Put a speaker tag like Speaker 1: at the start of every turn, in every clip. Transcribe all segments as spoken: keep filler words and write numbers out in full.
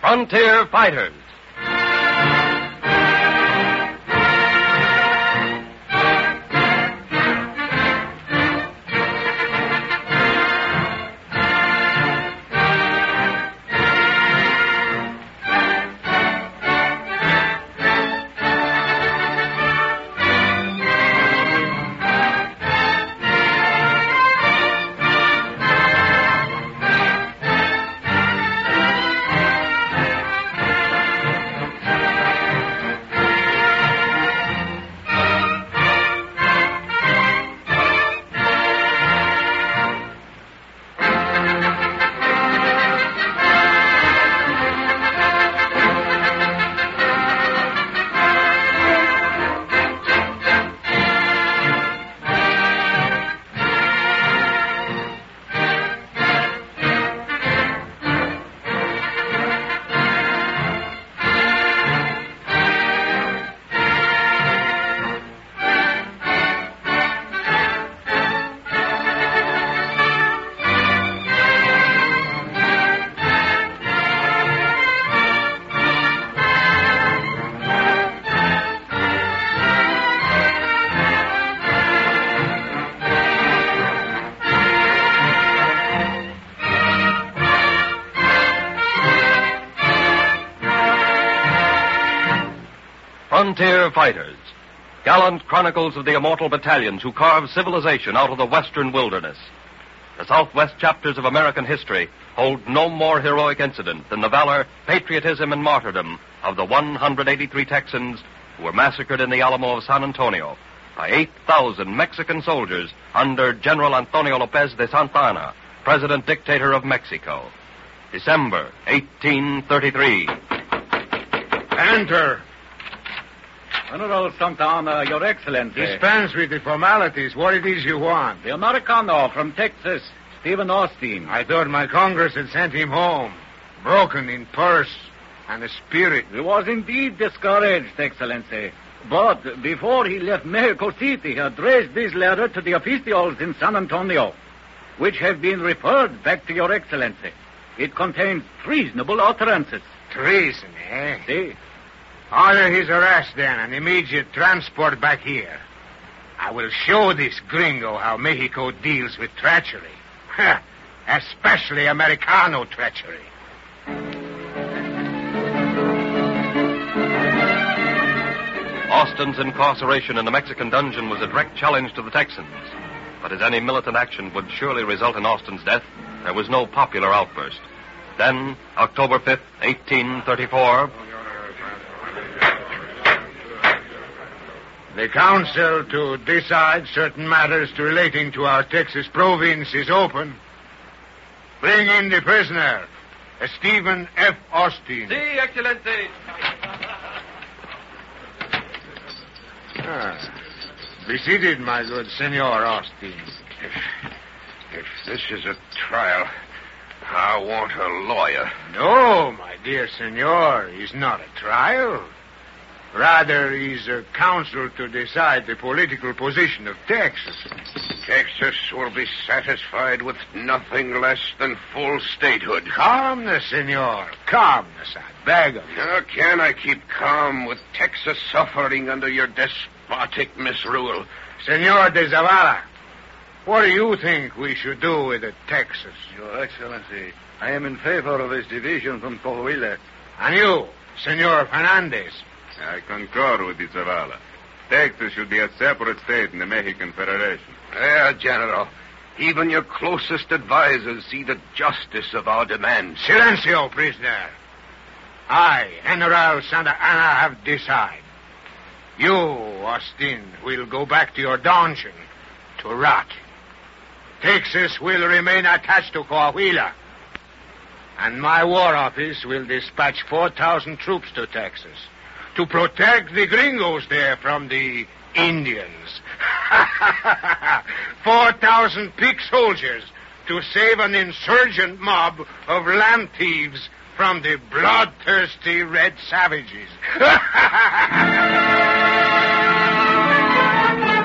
Speaker 1: Frontier Fighters. Frontier Fighters, gallant chronicles of the immortal battalions who carved civilization out of the western wilderness. The Southwest chapters of American history hold no more heroic incident than the valor, patriotism, and martyrdom of the one hundred eighty-three Texans who were massacred in the Alamo of San Antonio by eight thousand Mexican soldiers under General Antonio Lopez de Santa Anna, President-Dictator of Mexico. December eighteen thirty-three.
Speaker 2: Enter.
Speaker 3: General Santa Anna, Your Excellency.
Speaker 2: Dispense with the formalities. What it is you want?
Speaker 3: The Americano from Texas, Stephen Austin.
Speaker 2: I thought my Congress had sent him home, broken in purse and spirit.
Speaker 3: He was indeed discouraged, Excellency. But before he left Mexico City, he addressed this letter to the officials in San Antonio, which have been referred back to Your Excellency. It contains treasonable utterances.
Speaker 2: Treason, eh?
Speaker 3: See?
Speaker 2: Order his arrest, then, and immediate transport back here. I will show this gringo how Mexico deals with treachery. Especially Americano treachery.
Speaker 1: Austin's incarceration in the Mexican dungeon was a direct challenge to the Texans. But as any militant action would surely result in Austin's death, there was no popular outburst. Then, October fifth, eighteen thirty-four...
Speaker 2: The council to decide certain matters relating to our Texas province is open. Bring in the prisoner, Stephen F. Austin.
Speaker 1: Si, Excellency.
Speaker 2: Ah, be seated, my good Senor Austin.
Speaker 4: If, if this is a trial, I want a lawyer.
Speaker 2: No, my dear Senor, it's not a trial. Rather, he's a council to decide the political position of Texas.
Speaker 4: Texas will be satisfied with nothing less than full statehood.
Speaker 2: Calmness, Senor. Calmness, I beg of you.
Speaker 4: How can I keep calm with Texas suffering under your despotic misrule?
Speaker 2: Senor de Zavala, what do you think we should do with the Texas?
Speaker 3: Your Excellency, I am in favor of its division from Coahuila.
Speaker 2: And you, Senor Fernandez?
Speaker 5: I concur with the Zavala. Texas should be a separate state in the Mexican Federation.
Speaker 4: Yeah, General. Even your closest advisors see the justice of our demands.
Speaker 2: Silencio, prisoner. I, General Santa Anna, have decided. You, Austin, will go back to your dungeon to rot. Texas will remain attached to Coahuila. And my war office will dispatch four thousand troops to Texas to protect the gringos there from the Indians. Four thousand picked soldiers to save an insurgent mob of land thieves from the bloodthirsty red savages.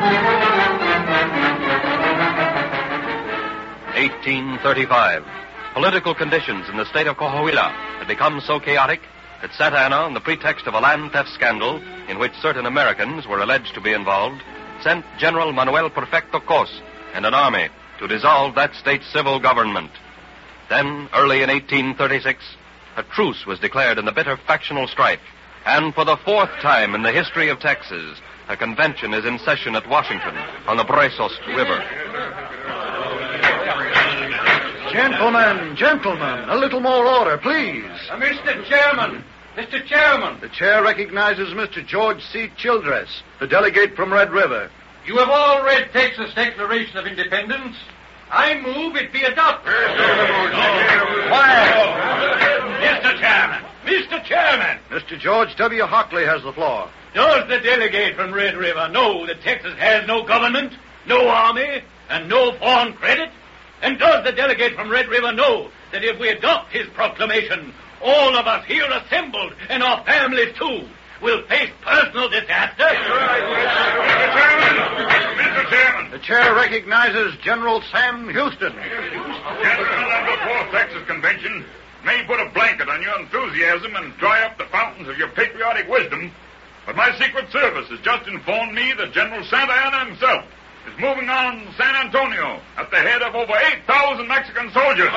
Speaker 1: eighteen thirty-five. Political conditions in the state of Coahuila had become so chaotic that Santa Anna, on the pretext of a land theft scandal in which certain Americans were alleged to be involved, sent General Manuel Perfecto Cos and an army to dissolve that state's civil government. Then, early in eighteen thirty-six, a truce was declared in the bitter factional strife, and for the fourth time in the history of Texas, a convention is in session at Washington on the Brazos River.
Speaker 6: Gentlemen, gentlemen, a little more order, please.
Speaker 3: Uh, Mister Chairman, Mister Chairman.
Speaker 6: The chair recognizes Mister George C. Childress, the delegate from Red River.
Speaker 3: You have all read Texas Declaration of Independence. I move it be adopted.
Speaker 6: Quiet.
Speaker 3: Mister Chairman, Mister Chairman.
Speaker 6: Mister George W. Hockley has the floor.
Speaker 3: Does the delegate from Red River know that Texas has no government, no army, and no foreign credit? And does the delegate from Red River know that if we adopt his proclamation, all of us here assembled, and our families too, will face personal disaster?
Speaker 5: Mister Chairman! Mister Chairman!
Speaker 6: The chair recognizes General Sam Houston.
Speaker 5: Gentlemen of the Fourth Texas Convention, may put a blanket on your enthusiasm and dry up the fountains of your patriotic wisdom, but my Secret Service has just informed me that General Santa Anna himself is moving on San Antonio at the head of over eight thousand Mexican soldiers.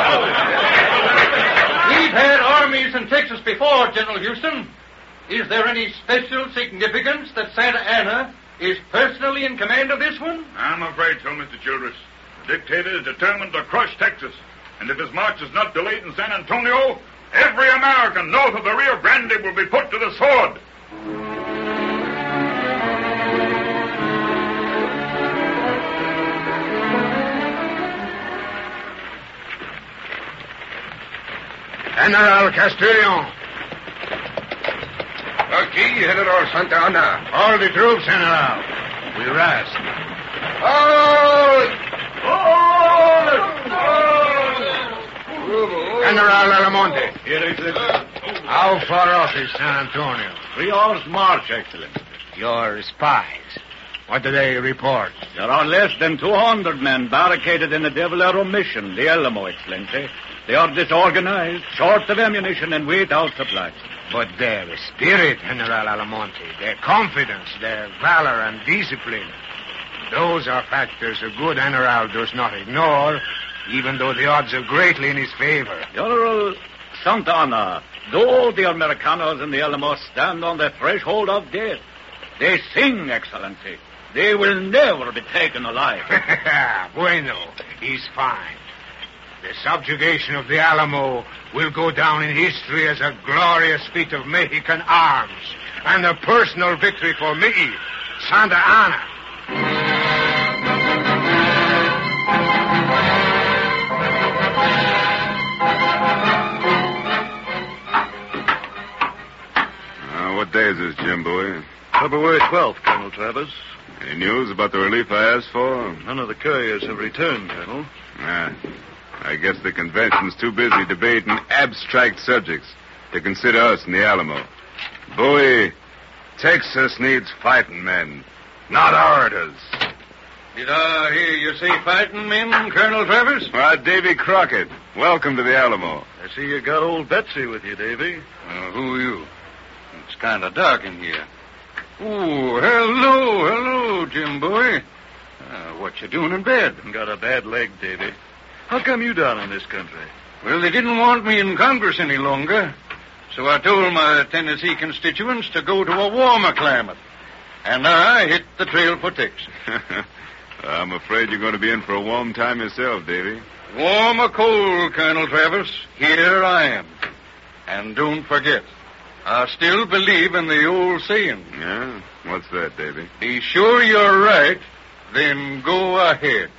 Speaker 3: We've had armies in Texas before, General Houston. Is there any special significance that Santa Anna is personally in command of this one?
Speaker 5: I'm afraid so, Mister Childress. The dictator is determined to crush Texas, and if his march is not delayed in San Antonio, every American north of the Rio Grande will be put to the sword.
Speaker 2: General Castellon.
Speaker 4: Aquí, General Santa Anna.
Speaker 2: All the troops, General. We rest.
Speaker 4: Hold!
Speaker 2: General Alamonte.
Speaker 3: Here, Excellency.
Speaker 2: How far off is San Antonio?
Speaker 3: Three hours' march, Excellency.
Speaker 2: Your spies. What do they report?
Speaker 3: There are less than two hundred men barricaded in the Devilero Mission, the Alamo, Excellency. They are disorganized, short of ammunition, and without supplies.
Speaker 2: But their spirit, General Alamonte, their confidence, their valor and discipline, those are factors a good general does not ignore, even though the odds are greatly in his favor.
Speaker 3: General Santa Anna, though the Americanos in the Alamo stand on the threshold of death, they sing, Excellency. They will never be taken alive.
Speaker 2: Bueno, he's fine. The subjugation of the Alamo will go down in history as a glorious feat of Mexican arms and a personal victory for me, Santa Anna.
Speaker 5: Uh, what day is this, Jim Bowie?
Speaker 6: February twelfth, Colonel Travers.
Speaker 5: Any news about the relief I asked for?
Speaker 6: None of the couriers have returned, Colonel.
Speaker 5: Ah, I guess the convention's too busy debating abstract subjects to consider us in the Alamo. Bowie, Texas needs fighting men, not orators.
Speaker 3: Did I hear you say fighting men, Colonel Travers?
Speaker 5: All right, Davy Crockett, welcome to the Alamo.
Speaker 6: I see you got old Betsy with you, Davy.
Speaker 3: Uh, who are you? It's kind of dark in here. Oh, hello, hello, Jim Bowie. Uh, what you doing in bed?
Speaker 6: Got a bad leg, Davy. How come you down in this country?
Speaker 3: Well, they didn't want me in Congress any longer, so I told my Tennessee constituents to go to a warmer climate. And I hit the trail for Texas.
Speaker 5: I'm afraid you're going to be in for a warm time yourself, Davy.
Speaker 3: Warm or cold, Colonel Travers, here I am. And don't forget, I still believe in the old saying.
Speaker 5: Yeah? What's that, Davy?
Speaker 3: Be sure you're right, then go ahead.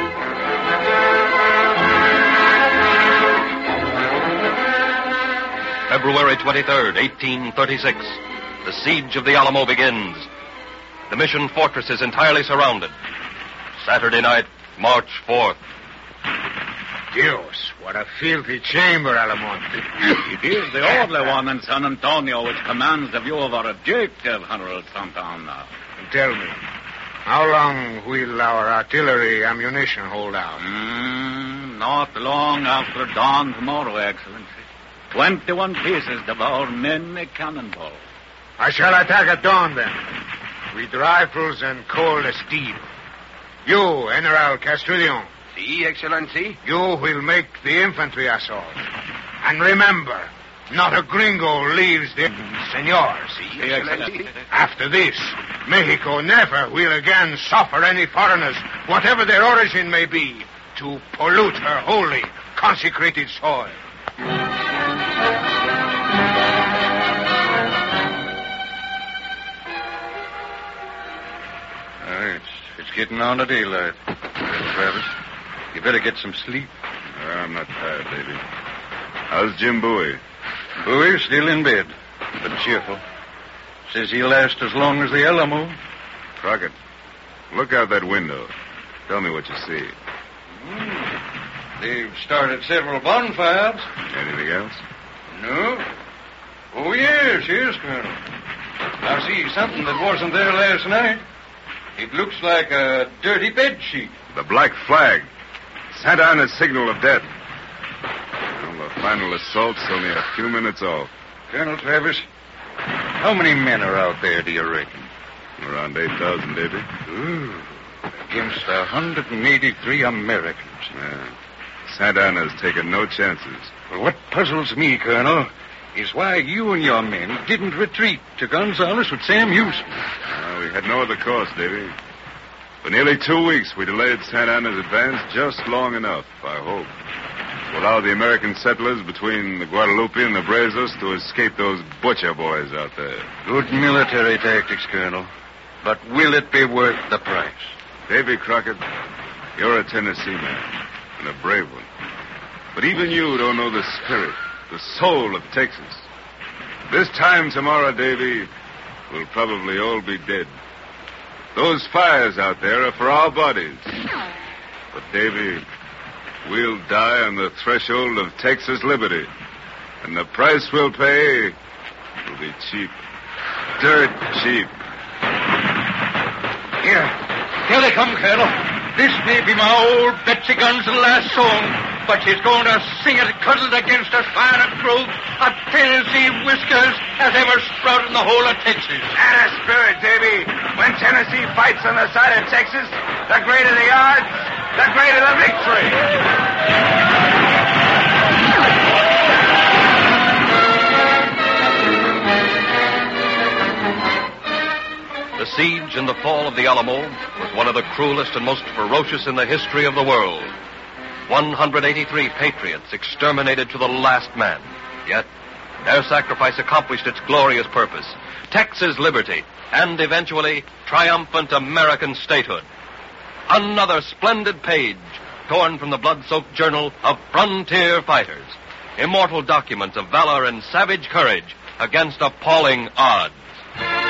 Speaker 1: February twenty-third, eighteen thirty-six. The siege of the Alamo begins. The mission fortress is entirely surrounded. Saturday night, March fourth.
Speaker 2: Dios, what a filthy chamber, Alamonte.
Speaker 3: It is the only one in San Antonio which commands the view of our objective, General Santa Anna.
Speaker 2: Tell me, how long will our artillery ammunition hold out?
Speaker 3: Mm, Not long after dawn tomorrow, Excellency. Twenty-one pieces devour many cannonballs.
Speaker 2: I shall attack at dawn, then, with rifles and cold steel. You, General Castrillon.
Speaker 4: Si, Excellency.
Speaker 2: You will make the infantry assault. And remember, not a gringo leaves the... Senor.
Speaker 4: Si, Excellency.
Speaker 2: After this, Mexico never will again suffer any foreigners, whatever their origin may be, to pollute her holy, consecrated soil.
Speaker 7: Uh, it's, it's getting on to daylight. Travis, you better get some sleep.
Speaker 8: I'm not tired, Davy. How's Jim Bowie?
Speaker 7: Bowie's still in bed, but cheerful. Says he'll last as long as the Alamo.
Speaker 8: Crockett, look out that window. Tell me what you see.
Speaker 7: Mm. They've started several bonfires.
Speaker 8: Anything else?
Speaker 7: No. Oh, yes, yes, Colonel. I see something that wasn't there last night. It looks like a dirty bed sheet.
Speaker 8: The black flag. Santa Anna's signal of death. Well, the final assault's only a few minutes off.
Speaker 7: Colonel Travis, how many men are out there, do you reckon?
Speaker 8: Around eight thousand, Davy.
Speaker 7: Ooh, against one hundred eighty-three Americans.
Speaker 8: Yeah. Santa Anna's taken no chances.
Speaker 7: Well, what puzzles me, Colonel, is why you and your men didn't retreat to Gonzales with Sam Houston.
Speaker 8: Uh, we had no other course, Davy. For nearly two weeks, we delayed Santa Anna's advance just long enough, I hope, to allow the American settlers between the Guadalupe and the Brazos to escape those butcher boys out there.
Speaker 7: Good military tactics, Colonel. But will it be worth the price?
Speaker 8: Davy Crockett, you're a Tennessee man, and a brave one. But even you don't know the spirit, the soul of Texas. This time tomorrow, Davy, we'll probably all be dead. Those fires out there are for our bodies. But, Davy, we'll die on the threshold of Texas liberty. And the price we'll pay will be cheap. Dirt cheap.
Speaker 7: Here. Here they come, Colonel. This may be my old Betsy Guns' last song, but she's going to sing it cuddled against as fine a grove of Tennessee whiskers as ever sprouted in the whole of Texas.
Speaker 2: And a spirit, Davy. When Tennessee fights on the side of Texas, the greater the odds, the greater the victory.
Speaker 1: The siege and the fall of the Alamo was one of the cruelest and most ferocious in the history of the world. one hundred eighty-three patriots exterminated to the last man. Yet, their sacrifice accomplished its glorious purpose. Texas liberty, and eventually, triumphant American statehood. Another splendid page torn from the blood-soaked journal of frontier fighters. Immortal documents of valor and savage courage against appalling odds.